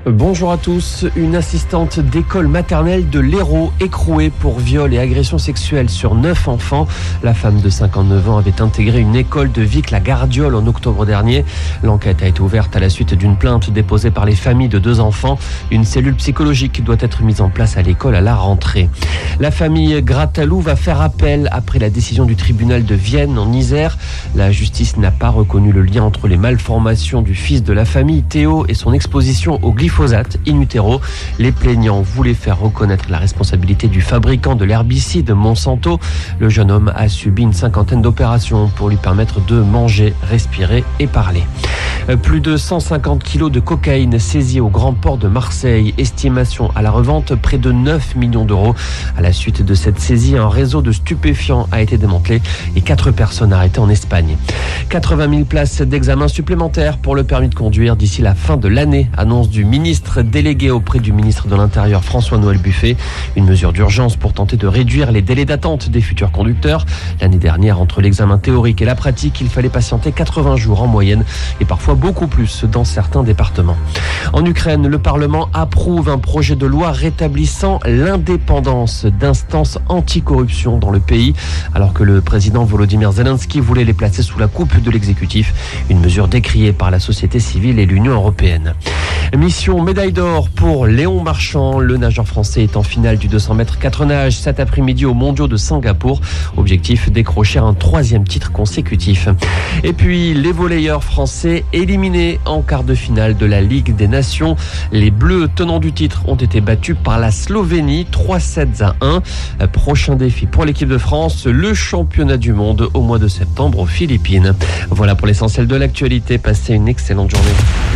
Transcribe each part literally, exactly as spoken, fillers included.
Bonjour à tous. Une assistante d'école maternelle de l'Hérault écrouée pour viol et agression sexuelle sur neuf enfants. La femme de cinquante-neuf ans avait intégré une école de Vic-la-Gardiole en octobre dernier. L'enquête a été ouverte à la suite d'une plainte déposée par les familles de deux enfants. Une cellule psychologique doit être mise en place à l'école à la rentrée. La famille Grattalou va faire appel après la décision du tribunal de Vienne en Isère. La justice n'a pas reconnu le lien entre les malformations du fils de la famille, Théo, et son exposition au glyphosate in utero. Les plaignants voulaient faire reconnaître la responsabilité du fabricant de l'herbicide Monsanto. Le jeune homme a subi une cinquantaine d'opérations pour lui permettre de manger, respirer et parler. Plus de cent cinquante kilos de cocaïne saisis au grand port de Marseille. Estimation à la revente près de neuf millions d'euros. À la suite de cette saisie, un réseau de stupéfiants a été démantelé et quatre personnes arrêtées en Espagne. quatre-vingt mille places d'examen supplémentaires pour le permis de conduire d'ici la fin de l'année, annonce du ministre délégué auprès du ministre de l'Intérieur François-Noël Buffet. Une mesure d'urgence pour tenter de réduire les délais d'attente des futurs conducteurs. L'année dernière, entre l'examen théorique et la pratique, il fallait patienter quatre-vingts jours en moyenne et parfois beaucoup plus dans certains départements. En Ukraine, le Parlement approuve un projet de loi rétablissant l'indépendance d'instances anticorruption dans le pays, alors que le président Volodymyr Zelensky voulait les placer sous la coupe de l'exécutif. Une mesure décriée par la société civile et l'Union européenne. Mission médaille d'or pour Léon Marchand. Le nageur français est en finale du deux cents mètres quatre nages cet après-midi aux Mondiaux de Singapour. Objectif, décrocher un troisième titre consécutif. Et puis, les volleyeurs français éliminés en quart de finale de la Ligue des Nations. Les Bleus, tenants du titre, ont été battus par la Slovénie, trois sets à un. Prochain défi pour l'équipe de France, le championnat du monde au mois de septembre aux Philippines. Voilà pour l'essentiel de l'actualité. Passez une excellente journée.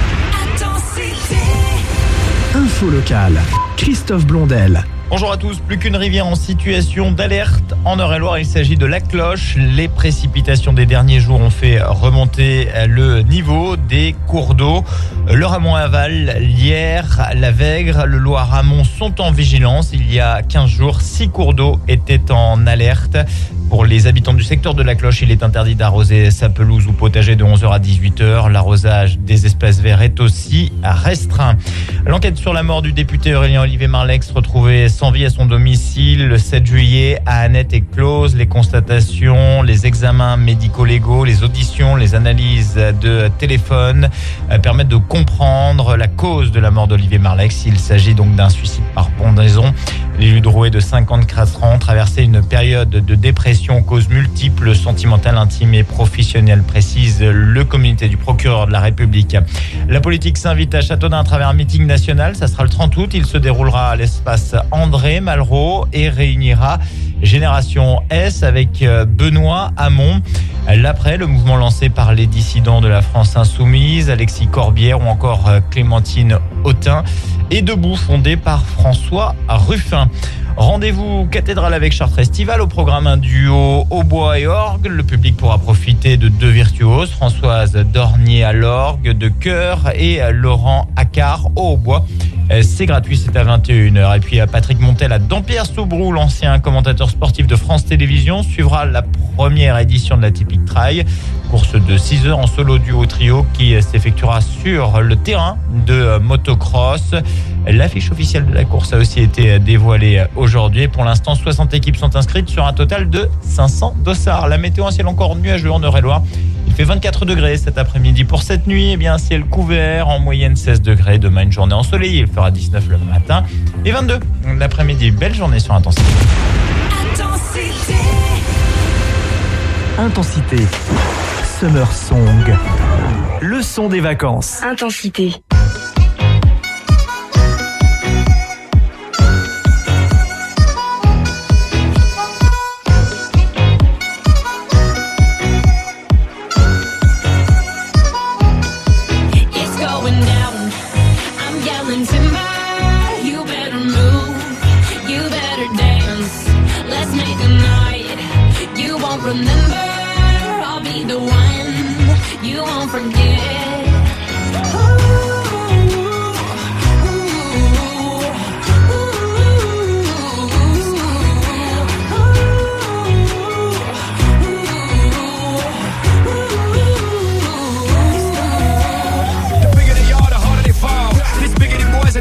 Info locale, Christophe Blondel. Bonjour à tous, plus qu'une rivière en situation d'alerte en Eure-et-Loir, il s'agit de la Cloche. Les précipitations des derniers jours ont fait remonter le niveau des cours d'eau. Le Ramont-Aval, l'Yerre, la Vègre, le Loire-Amont sont en vigilance. Il y a quinze jours, six cours d'eau étaient en alerte. Pour les habitants du secteur de la Cloche, il est interdit d'arroser sa pelouse ou potager de onze heures à dix-huit heures. L'arrosage des espaces verts est aussi restreint. L'enquête sur la mort du député Aurélien Olivier-Marleix, retrouvé sans vie à son domicile le sept juillet à Annette, est close. Les constatations, les examens médico-légaux, les auditions, les analyses de téléphone permettent de comprendre la cause de la mort d'Olivier Marleix. Il s'agit donc d'un suicide par pendaison. L'élu drouais de cinquante-quatre ans traversait une période de dépression aux causes multiples, sentimentales, intimes et professionnelles, précise le communiqué du procureur de la République. La politique s'invite à Châteaudun à travers un meeting national. Ça sera le trente août. Il se déroulera à l'espace André Malraux et réunira Génération S avec Benoît Hamon. L'après, le mouvement lancé par les dissidents de la France insoumise, Alexis Corbière ou encore Clémentine Autain, est debout, fondé par François Ruffin. Rendez-vous cathédrale avec Chartres Estival, au programme un duo hautbois et orgue. Le public pourra profiter de deux virtuoses, Françoise Dornier à l'orgue de chœur et Laurent Accard au hautbois. C'est gratuit, c'est à vingt et une heures. Et puis Patrick Montel à Dampierre Soubroux, l'ancien commentateur sportif de France Télévisions, suivra la première édition de la Typique Trail. Course de six heures en solo duo trio qui s'effectuera sur le terrain de motocross. L'affiche officielle de la course a aussi été dévoilée aujourd'hui. Pour l'instant, soixante équipes sont inscrites sur un total de cinq cents dossards. La météo, un ciel encore nuageux en Eure-et-Loir. Il fait vingt-quatre degrés cet après-midi. Pour cette nuit, eh bien, ciel couvert, en moyenne seize degrés. Demain, une journée ensoleillée. Il fera dix-neuf le matin et vingt-deux l'après-midi. Belle journée sur Intensité. Intensité. Intensité. Summer Song. Le son des vacances. Intensité. Remember, I'll be the one you won't forget. The bigger they are, the harder they fall. This bigger than boys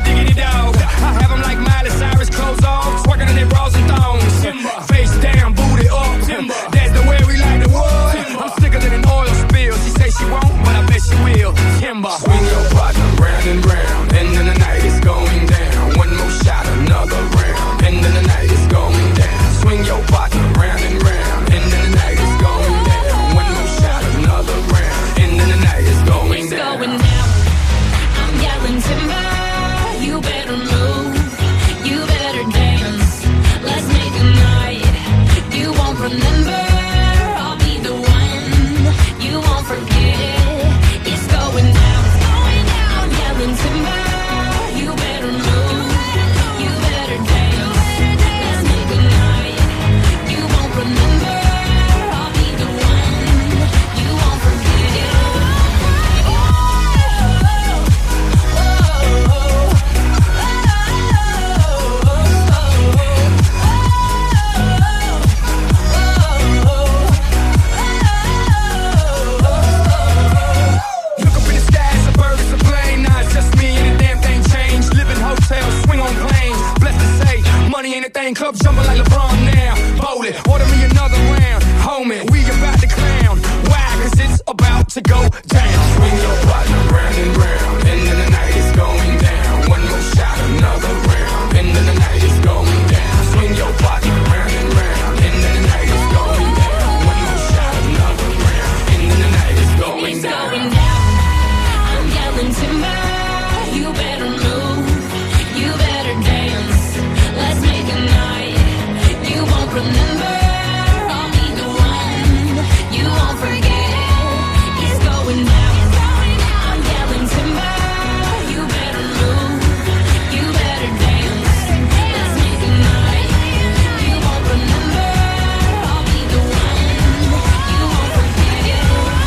So go down, swing your partner round and round. End of the night is going down. One more shot, another round. End of the night is going down. Swing your partner round and round. End of the night is going down. One more shot, another round. End of the night is going It's down. going down. I'm yelling timber. You better move. You better dance. Let's make a night you won't remember. I'll be the one you won't forget. It's going down. I'm yelling timber. You better move. You better dance. Let's make a night you won't remember. I'll be the one you won't forget.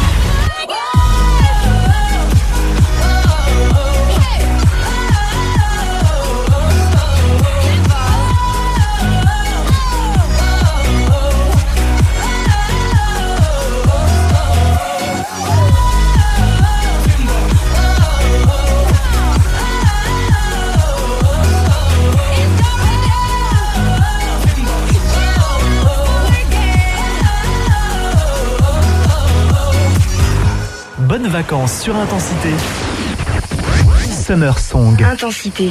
Bonnes vacances sur Intensité. Summer Song. Intensité.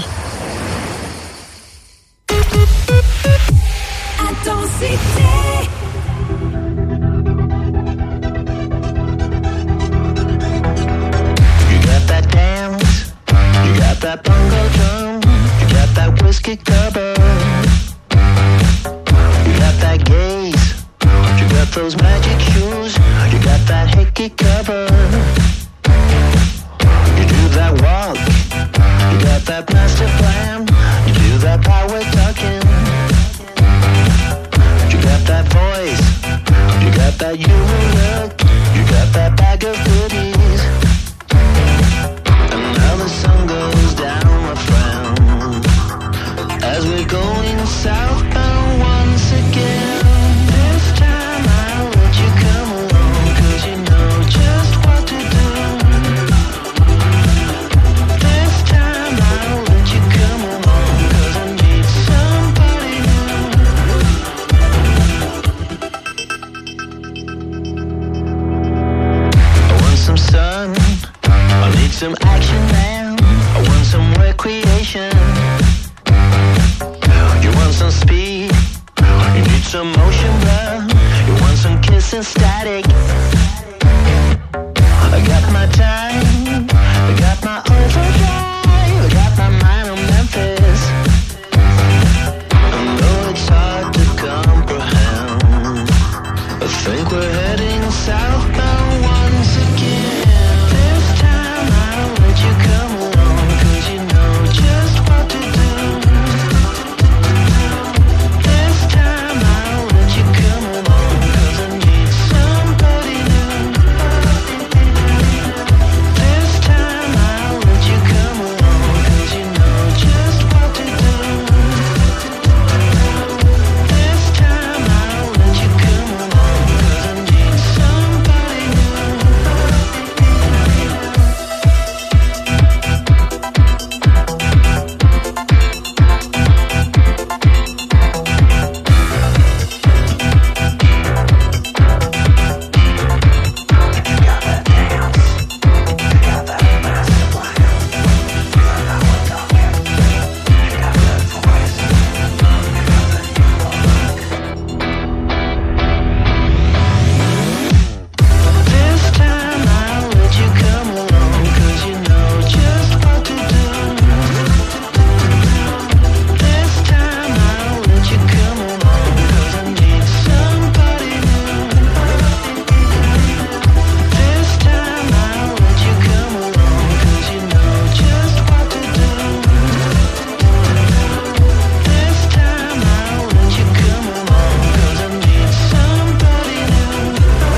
Intensité. You got that dance, you got that bongo drum, you got that whiskey cover, you got that gaze, you got those magic shoes, you got that hickey cover, you do that walk, you got that master plan, you do that power talking, you got that voice, you got that you look, you got that bag of goodies. And now the sun goes down, my friend, as we're going southbound once again. This time I'll let you come along, 'cause you know just what to do. This time I'll let you come along, 'cause I need somebody new. I want some sun, I need some action now. I want some recreation. You want some speed, you need some motion, bruh. You want some kiss and static. I got my time, I got my overdrive, I got my mind on Memphis. I know it's hard to comprehend. I think we're heading southbound once again. This time I'll let you come along, 'cause you know just what to do. This time I'll let you come along, 'cause I need somebody new. This time I'll let you come along, 'cause you know just what to do. This time I'll let you come along, 'cause I need somebody new. This time I'll let you come along, 'cause you know just what to do. This time I'll let you come along, 'cause I need somebody new. This time I'll let you come along, 'cause you know just what to do. This time I'll let you come along, 'cause I need somebody new.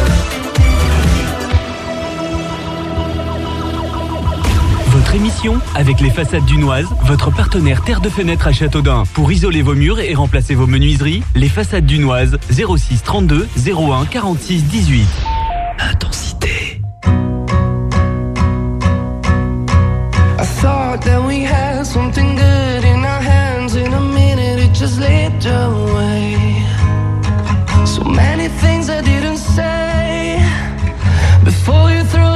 Votre émission avec les façades dunoises, votre partenaire Terre de Fenêtre à Châteaudun. Pour isoler vos murs et remplacer vos menuiseries, les façades dunoises, zéro six trente-deux zéro un quarante-six dix-huit. Intensité. I thought that we had something good in our hands. In a minute it just slipped away. So many things I didn't say before you threw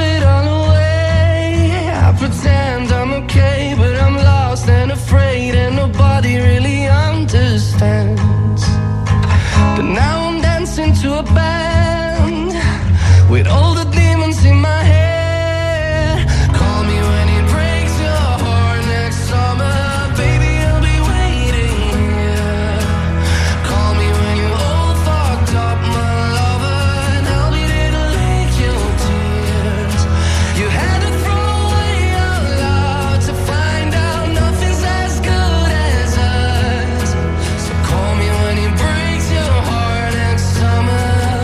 pretend I'm okay, but I'm lost and afraid, and nobody really understands. But now I'm dancing to a band with all the demons in my head. Call me when it breaks your heart next summer, baby, I'll be waiting here. Call me when you're all fucked up, my lover, and I'll be there to lick your tears. You had to throw away your love to find out nothing's as good as us. So call me when it breaks your heart next summer.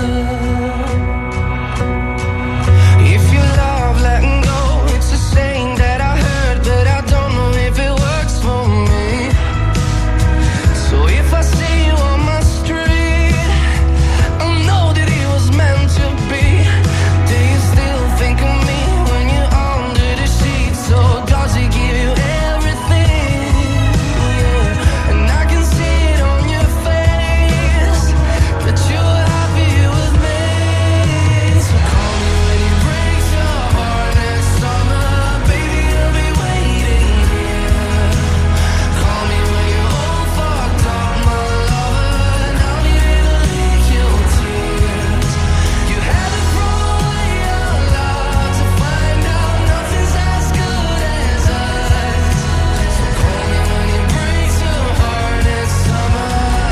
If you love letting go, it's a saying that I heard, but I don't know if it works for me. So if I see you on my street, I know that it was meant to be. Do you still think of me when you're under the sheets? Or does he give you everything? Yeah, and I can see it on your face that you're happy with me. So call me when he breaks your heart next summer, baby, I'll be waiting here. Call me when you're all fucked up, my lover, and I'll be there to lick your tears. You had to throw away your love to find out nothing's as good as us. So call me when he breaks your heart next summer.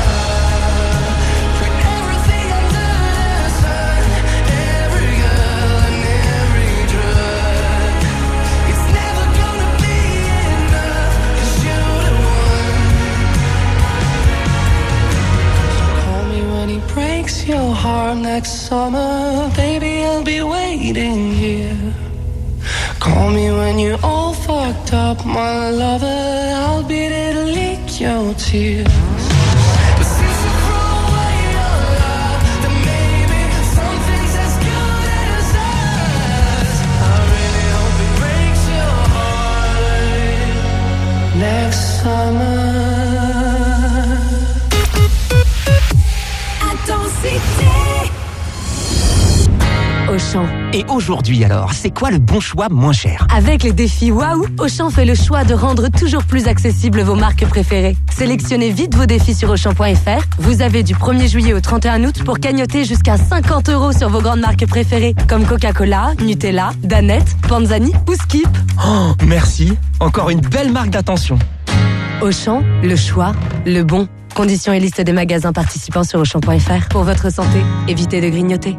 Put everything under the sun, every girl and every drug. It's never gonna be enough, 'cause you're the one. So call me when he breaks your heart next summer, baby, I'll be waiting here. Call me when you're all fucked up, my lover, I'll be there to lick your tears. But since you throw away your love, then maybe something's as good as us. I really hope it breaks your heart next summer. Auchan. Et aujourd'hui alors, c'est quoi le bon choix moins cher? Avec les défis Waouh, Auchan fait le choix de rendre toujours plus accessibles vos marques préférées. Sélectionnez vite vos défis sur Auchan point F R. Vous avez du premier juillet au trente et un août pour cagnotter jusqu'à cinquante euros sur vos grandes marques préférées, comme Coca-Cola, Nutella, Danette, Panzani ou Skip. Oh, merci. Encore une belle marque d'attention. Auchan, le choix, le bon. Conditions et liste des magasins participants sur Auchan point F R. Pour votre santé, évitez de grignoter.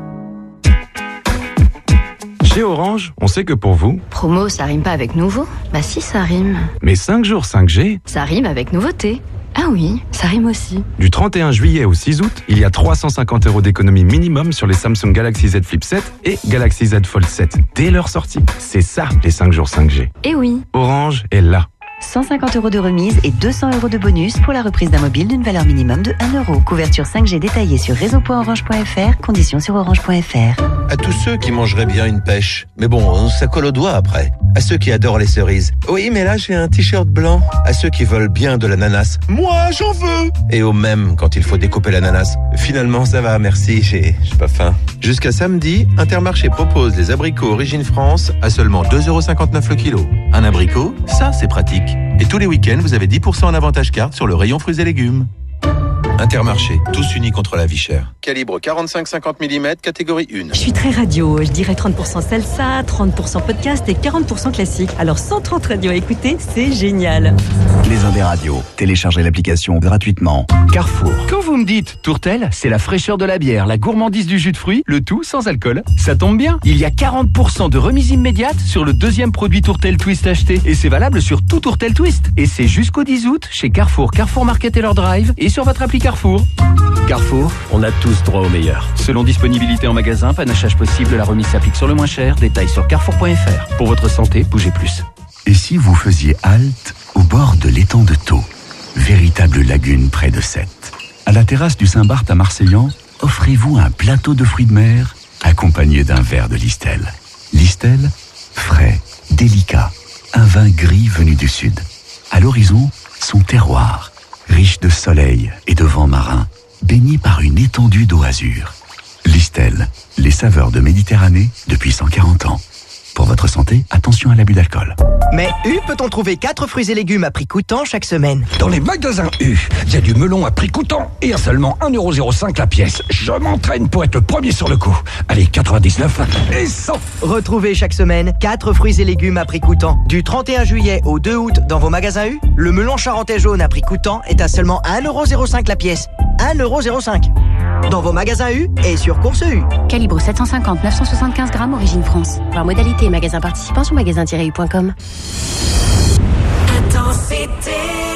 Chez Orange, on sait que pour vous, Promo, ça rime pas avec nouveau? Bah si, ça rime. mais cinq jours cinq G, Ça rime avec nouveauté. Ah oui, ça rime aussi. du trente et un juillet au six août, il y a trois cent cinquante euros d'économie minimum sur les Samsung Galaxy Z Flip sept et Galaxy Z Fold sept dès leur sortie. C'est ça, les cinq jours cinq G. Eh oui. Orange est là. cent cinquante euros de remise et deux cents euros de bonus pour la reprise d'un mobile d'une valeur minimum de un euro. Couverture cinq G détaillée sur réseau point orange point F R, conditions sur orange point F R. À tous ceux qui mangeraient bien une pêche, mais bon, ça colle aux doigts après. À ceux qui adorent les cerises, oui, mais là j'ai un t-shirt blanc. À ceux qui veulent bien de l'ananas, moi j'en veux. Et au même quand il faut découper l'ananas, finalement ça va, merci, j'ai j'ai pas faim. Jusqu'à samedi, Intermarché propose les abricots Origine France à seulement deux euros cinquante-neuf le kilo. Un abricot, ça c'est pratique. Et tous les week-ends, vous avez dix pour cent en avantage carte sur le rayon fruits et légumes. Intermarché, tous unis contre la vie chère. Calibre quarante-cinq cinquante millimètres, catégorie un. Je suis très radio, je dirais trente pour cent salsa, trente pour cent podcast et quarante pour cent classique. Alors cent trente radios à écouter, c'est génial. Les Indes radios, téléchargez l'application gratuitement. Carrefour. Quand vous me dites tourtelle, c'est la fraîcheur de la bière, la gourmandise du jus de fruits, le tout sans alcool. Ça tombe bien, il y a quarante pour cent de remise immédiate sur le deuxième produit tourtelle twist acheté. Et c'est valable sur tout tourtelle twist. Et c'est jusqu'au dix août chez Carrefour, Carrefour Market et leur drive et sur votre appli Carrefour. Carrefour, on a tous droit au meilleur. Selon disponibilité en magasin, panachage possible, la remise s'applique sur le moins cher. Détails sur carrefour point F R. Pour votre santé, bougez plus. Et si vous faisiez halte au bord de l'étang de Thau, véritable lagune près de Sète? À la terrasse du Saint-Barth à Marseillan, offrez-vous un plateau de fruits de mer accompagné d'un verre de Listel. Listel, frais, délicat, un vin gris venu du sud. À l'horizon, son terroir, riche de soleil et de vent marin, baigné par une étendue d'eau azur. Listel, les saveurs de Méditerranée depuis cent quarante ans. Pour votre santé, attention à l'abus d'alcool. Mais U peut-on trouver quatre fruits et légumes à prix coûtant chaque semaine? Dans les magasins U, il y a du melon à prix coûtant et à seulement un euro zéro cinq la pièce. Je m'entraîne pour être le premier sur le coup. Allez, quatre-vingt-dix-neuf et cent. Retrouvez chaque semaine quatre fruits et légumes à prix coûtant. Du trente et un juillet au deux août dans vos magasins U, le melon charentais jaune à prix coûtant est à seulement un euro zéro cinq la pièce. un euro zéro cinq. Dans vos magasins U et sur Course U. Calibre sept cent cinquante neuf cent soixante-quinze grammes, origine France. Voir modalité et magasin participant sur magasin tiret u point com. Intensité.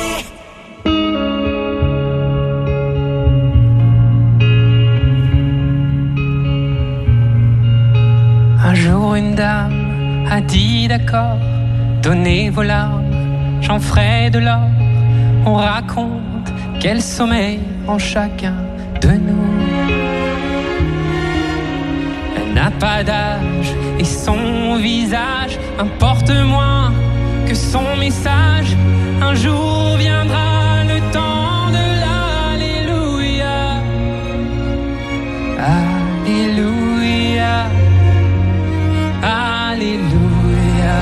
Un jour une dame a dit d'accord, donnez vos larmes, j'en ferai de l'or. On raconte quel sommeil en chacun de nous. Elle n'a pas d'âge et son visage importe moins que son message. Un jour viendra le temps de l'Alléluia. Alléluia. Alléluia.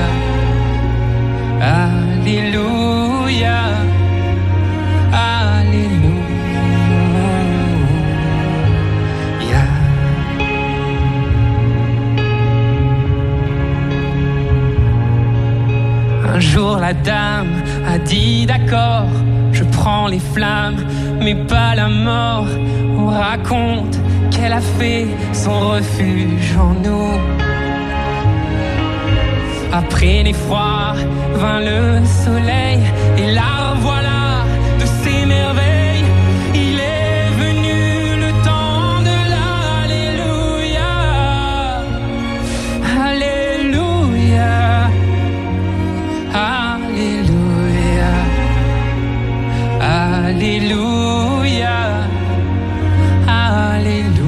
Alléluia. Alléluia. Un jour la dame a dit d'accord, je prends les flammes, mais pas la mort. On raconte qu'elle a fait son refuge en nous. Après l'effroi vint le soleil, et la revoilà de ses merveilles. Il est venu le temps de l'Alléluia. Alléluia. Alléluia. Alléluia. Alléluia.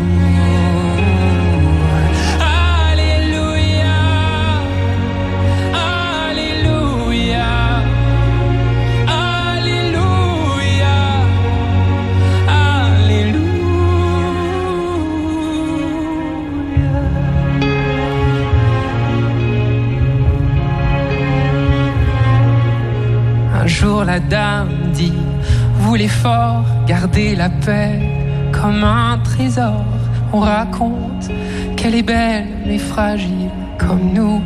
Un jour la dame dit, vous les forts, gardez la paix comme un trésor. On raconte qu'elle est belle mais fragile comme nous,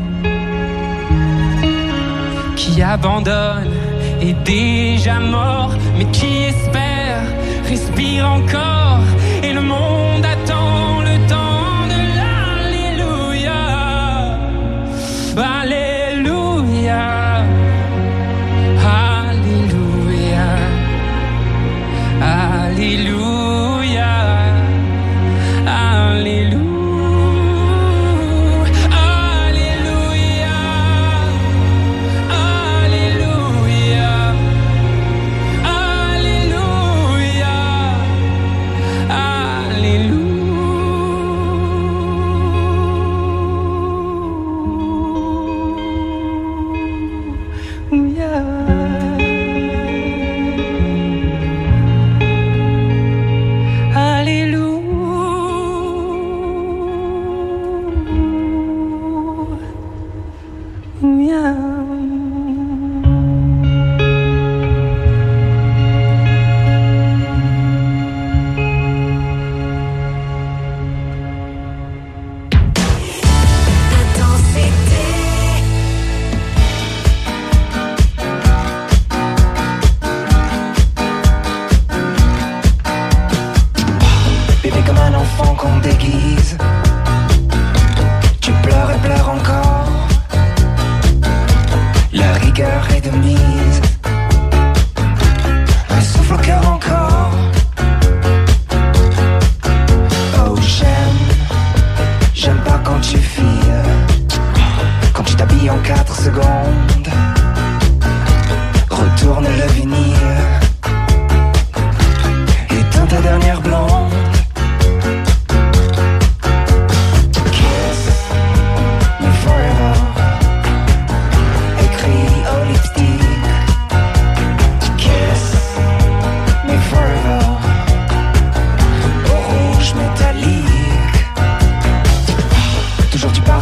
qui abandonne est déjà mort, mais qui espère respire encore. Et le monde attend le temps de l'Alléluia. Alléluia. Alléluia, Alléluia, Alléluia, Alléluia, Alléluia, Alléluia.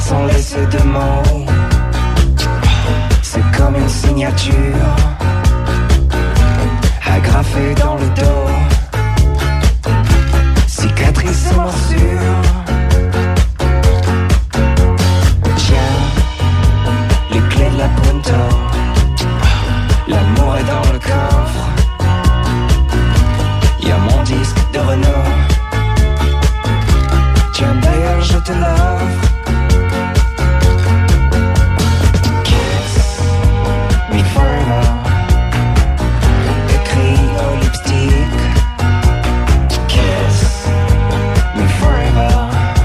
sans laisser de mots. C'est comme une signature agrafée dans le dos. Cicatrice et morsure. Tiens, les clés de la Punto. L'amour est dans le coffre. Y'a mon disque de Renault. Tiens d'ailleurs je te l'offre. Kiss me forever. Écrit au lipstick. Kiss me forever.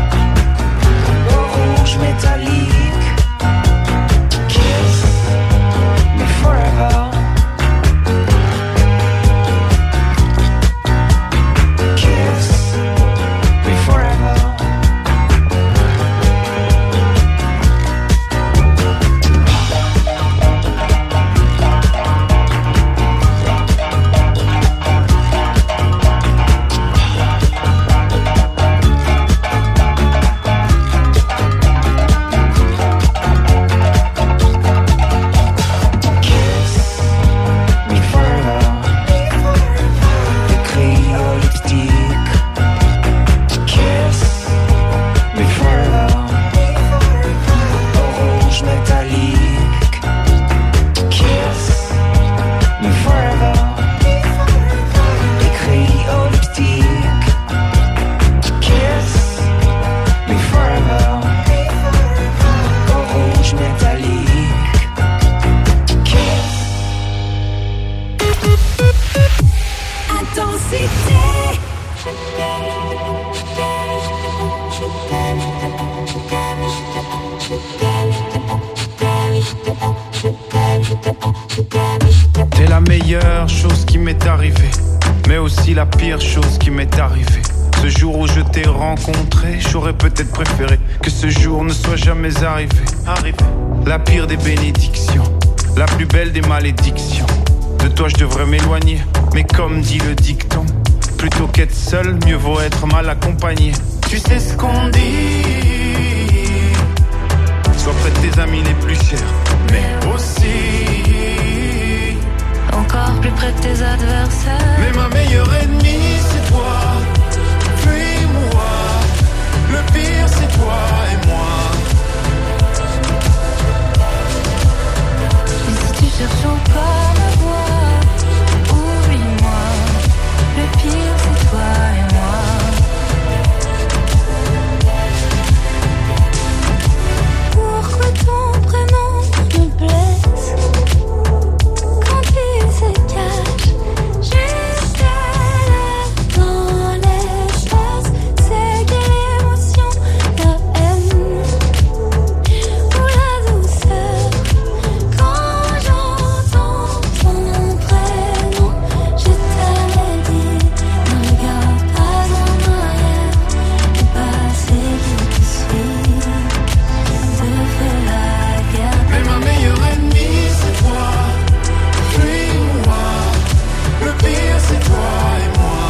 Au rouge métallique. Kiss me forever. Kiss me forever. T'es la meilleure chose qui m'est arrivée, mais aussi la pire chose qui m'est arrivée. Ce jour où je t'ai rencontré, j'aurais peut-être préféré que ce jour ne soit jamais arrivé. Arrivé. La pire des bénédictions, la plus belle des malédictions. De toi je devrais m'éloigner, mais comme dit le dicton, plutôt qu'être seul, mieux vaut être mal accompagné. Tu sais ce qu'on dit, sois près de tes amis les plus chers, mais aussi encore plus près de tes adversaires. mais ma meilleure ennemie c'est toi, fuis-moi. Le pire c'est toi et moi. Et si tu cherches encore ma voix, oublie-moi. Le pire c'est toi et moi. Pourquoi ton prénom me blesse quand il se cache juste là dans l'espace? C'est quelle émotion, la haine ou la douceur? Quand j'entends ton prénom, je t'avais dit, ne regarde pas en arrière. Le passé qui te suit te fait la guerre. Mais ma meilleure ennemie c'est toi, fuis-moi. Le pire c'est toi et moi.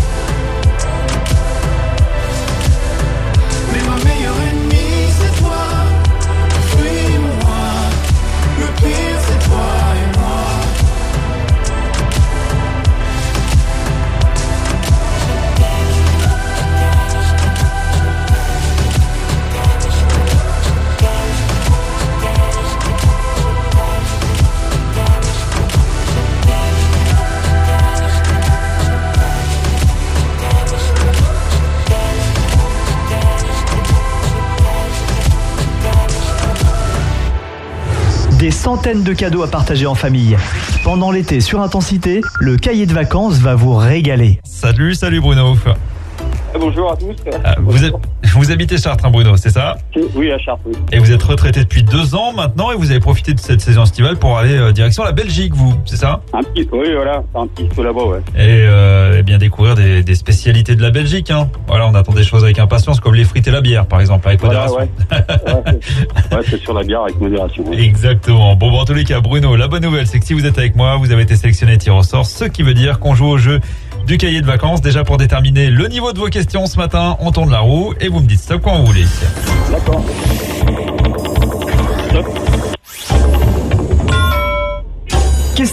Mais ma meilleure ennemie c'est toi, fuis-moi. Le pire c'est toi et moi. Des centaines de cadeaux à partager en famille. Pendant l'été sur Intensité, le cahier de vacances va vous régaler. Salut, salut Bruno. Bonjour à tous. Ah, vous, êtes- vous habitez Chartres, hein, Bruno, c'est ça? Oui, à Chartres, oui. Et vous êtes retraité depuis deux ans maintenant et vous avez profité de cette saison estivale pour aller euh, direction la Belgique, vous, c'est ça? Un petit, oui, voilà, un petit peu là-bas, ouais. Et, euh, eh bien découvrir des, des spécialités de la Belgique. Hein. Voilà, on attend des choses avec impatience, comme les frites et la bière, par exemple, avec Voilà, modération. ouais. Ouais, c'est- ouais, c'est sur la bière avec modération. ouais. Exactement. Bon, bon, en tous les cas, Bruno, la bonne nouvelle, c'est que si vous êtes avec moi, vous avez été sélectionné tir au sort, ce qui veut dire qu'on joue au jeu du cahier de vacances. Déjà, pour déterminer le niveau de vos questions ce matin, on tourne la roue et vous me dites stop quand vous voulez. D'accord.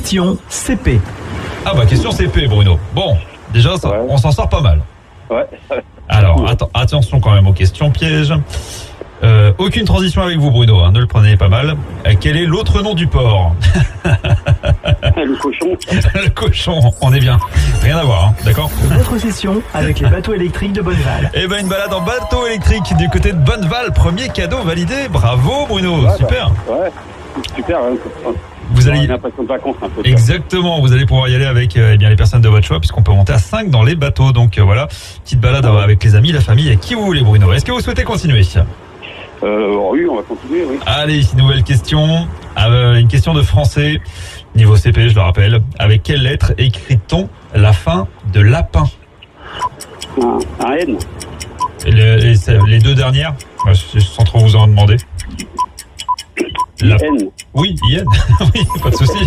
Question C P. Ah bah question C P, Bruno. Bon, déjà ça, on s'en sort pas mal. Ouais. Alors atten- attention quand même aux questions pièges. Euh, aucune transition avec vous, Bruno, hein, ne le prenez pas mal. Euh, quel est l'autre nom du porc? Le cochon. Le cochon, on est bien. Rien à voir, hein, d'accord? Votre session avec les bateaux électriques de Bonneval. Eh ben une balade en bateau électrique du côté de Bonneval, premier cadeau validé. Bravo, Bruno, Ouais, super. bah, ouais, super. Hein. Vous allez- On a l'impression de vacances un peu. Exactement, vous allez pouvoir y aller avec euh, eh bien les personnes de votre choix puisqu'on peut monter à cinq dans les bateaux. Donc euh, voilà, petite balade euh, avec les amis, la famille et qui vous voulez, Bruno. Est-ce que vous souhaitez continuer? Euh, oui, on va continuer, oui. Allez, nouvelle question. Euh, une question de français, niveau C P, je le rappelle. Avec quelle lettre écrit-on la fin de lapin? Un, un N. Et les, les- les deux dernières, euh, sans trop vous en demander. La... N. Oui, I N. Oui, pas de souci.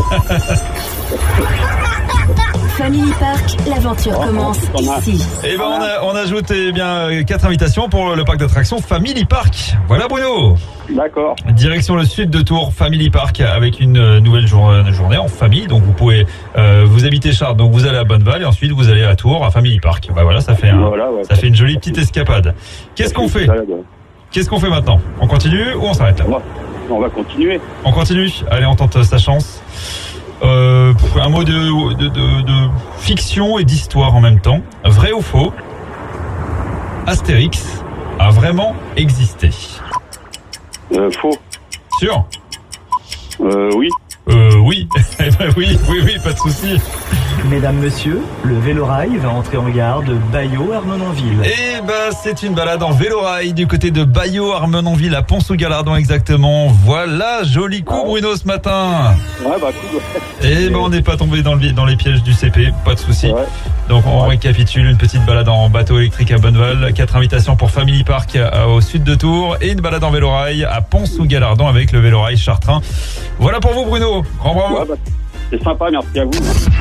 Family Park, l'aventure commence ici. Et ben on, a, on ajoute eh bien quatre invitations pour le parc d'attractions Family Park. Voilà, Bruno. D'accord. Direction le sud de Tours, Family Park, avec une nouvelle jour- journée en famille. Donc vous pouvez, euh, vous habitez Chartres, donc vous allez à Bonneval et ensuite vous allez à Tours, à Family Park. Bah voilà, ça fait un, Voilà, ouais. ça fait une jolie petite escapade. Qu'est-ce qu'on fait? Qu'est-ce qu'on fait maintenant? On continue ou on s'arrête là? On va continuer. On continue. Allez, on tente sa chance. Euh, un mot de, de, de, de fiction et d'histoire en même temps. Vrai ou faux? Astérix a vraiment existé? Euh, faux. Sûr? Euh, oui. Euh, oui. Eh ben oui, oui, oui, pas de souci. Mesdames, messieurs, le Vélorail va entrer en gare de Bayeux-Armenonville. Eh ben, c'est une balade en vélorail du côté de Bayeux-Armenonville à Pont-sous-Galardon exactement. Voilà, joli coup, Bruno, ce matin. Ouais, bah cool. Eh ben, on n'est pas tombé dans, le, dans les pièges du C P, pas de souci. Donc, on récapitule une petite balade en bateau électrique à Bonneval, quatre invitations pour Family Park à- au sud de Tours et une balade en vélorail à Pont-sous-Galardon avec le vélorail chartrain. Voilà pour vous, Bruno. Grand bravo. Ouais, bah, c'est sympa, merci à vous.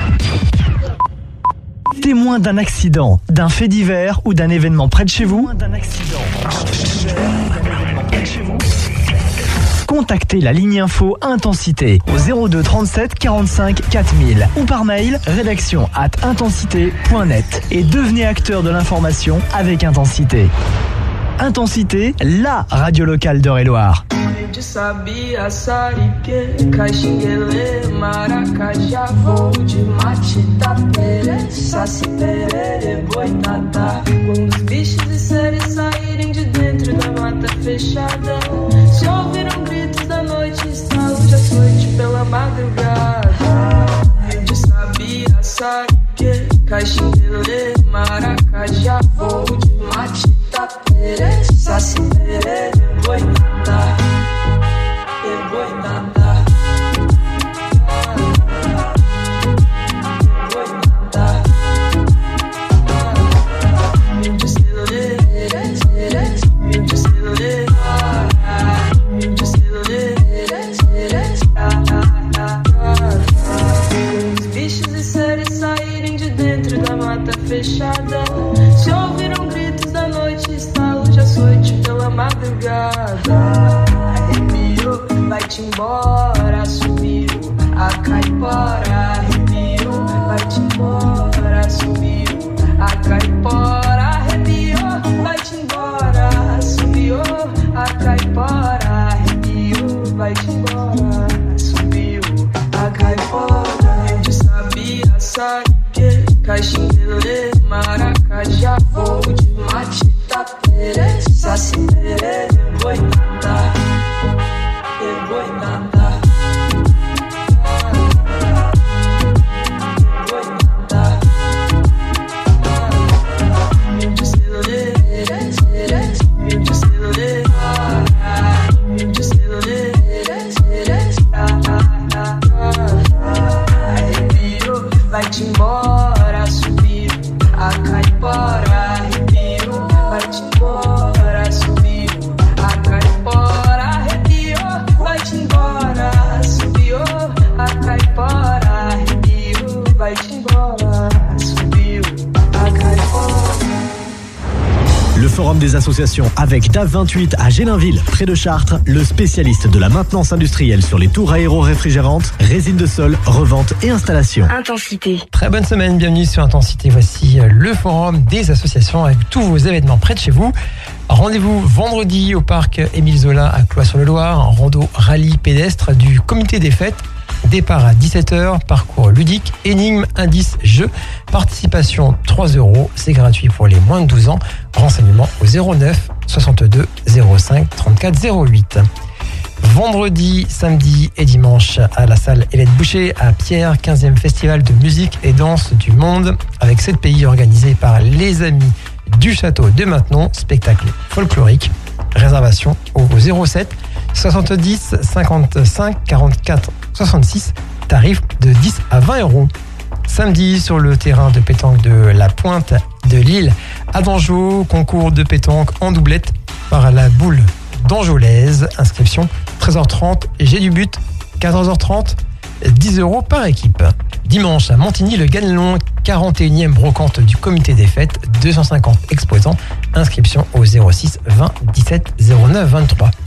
Témoin d'un accident, d'un fait divers ou d'un événement près de chez vous, contactez la ligne info Intensité au zéro deux trente-sept quarante-cinq quatre mille ou par mail rédaction at intensité point net et devenez acteur de l'information avec Intensité. Intensité, la radio locale d'Eure-et-Loire. De sabia, sarique, caxinguele, maracajá, voo de mate, tapere, saci, perere, boitatá. Quando os bichos e seres saírem de dentro da mata fechada, se ouviram gritos da noite, estalo de açoite pela madrugada. De sabia, sarique, caxinguele, maracajá, voo de mate, tapere, saci, perere, boitatá. E boitatá. Boitatá. Mil de celuleiras, mil de celuleiras, mil de celuleiras, os bichos e seres saírem de dentro da mata fechada, se ouviram gritos da noite, estalo de açoite pela madrugada. Arrepiou, vai-te embora, subiu a caipora. Arrepiou, vai-te embora, subiu a caipora. Arrepiou, vai-te embora, subiu a caipora. Arrepiou, vai-te embora, subiu a caipora. De sabia, sarique, caxinguele, maracajá, voo de mate, tapere, saci, perere, boitatá. E boitatá. Boitatá. Mil de celuleiras, mil de celuleiras, mil de celuleiras, arrepiou, vai-te embora, subiu a caipora. Arrepiou, vai-te embora, subiu forum des associations avec D A V vingt-huit à Gélinville, près de Chartres, le spécialiste de la maintenance industrielle sur les tours aéro-réfrigérantes, résine de sol, revente et installation. Intensité. Très bonne semaine, bienvenue sur Intensité. Voici le forum des associations avec tous vos événements près de chez vous. Rendez-vous vendredi au parc Émile Zola à Cloix-sur-le-Loir, un rando rallye pédestre du comité des fêtes. Départ à dix-sept heures, parcours ludique, énigmes, indices, jeux. Participation trois euros, c'est gratuit pour les moins de douze ans. Renseignements au zéro neuf soixante-deux zéro cinq trente-quatre zéro huit. Vendredi, samedi et dimanche à la salle Hélène Boucher à Pierre, quinzième festival de musique et danse du monde avec sept pays organisés par les amis du château de Maintenon, spectacle folklorique. Réservation au zéro sept soixante-dix cinquante-cinq quarante-quatre soixante-six, tarif de dix à vingt euros. Samedi, sur le terrain de pétanque de la Pointe de Lille à Dangeau, concours de pétanque en doublette par la boule d'Anjolaise. Inscription treize heures trente, j'ai du but, quatorze heures trente, dix euros par équipe. Dimanche à Montigny, le Ganelon, quarante et unième brocante du comité des fêtes, deux cent cinquante exposants. Inscription au zéro six vingt dix-sept zéro neuf vingt-trois.